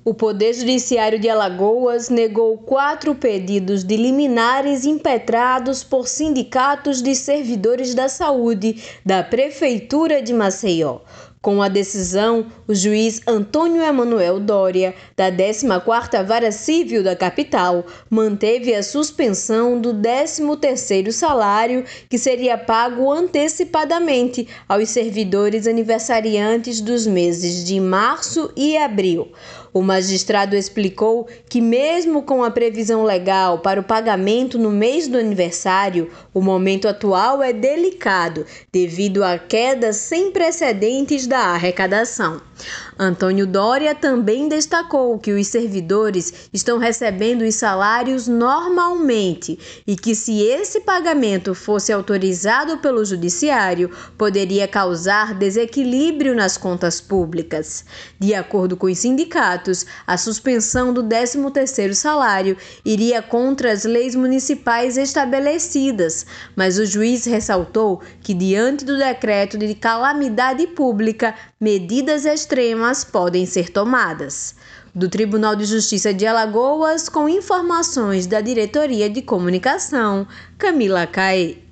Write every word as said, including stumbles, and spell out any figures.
O Poder Judiciário de Alagoas negou quatro pedidos de liminares impetrados por sindicatos de servidores da saúde da Prefeitura de Maceió. Com a decisão, o juiz Antônio Emanuel Doria, da décima quarta Vara Civil da capital, manteve a suspensão do décimo terceiro salário que seria pago antecipadamente aos servidores aniversariantes dos meses de março e abril. O magistrado explicou que, mesmo com a previsão legal para o pagamento no mês do aniversário, o momento atual é delicado devido à queda sem precedentes da arrecadação. Antônio Doria também destacou que os servidores estão recebendo os salários normalmente e que, se esse pagamento fosse autorizado pelo Judiciário, poderia causar desequilíbrio nas contas públicas. De acordo com os sindicatos, a suspensão do décimo terceiro salário iria contra as leis municipais estabelecidas, mas o juiz ressaltou que, diante do decreto de calamidade pública, medidas extremas podem ser tomadas. Do Tribunal de Justiça de Alagoas, com informações da Diretoria de Comunicação, Camila Caê.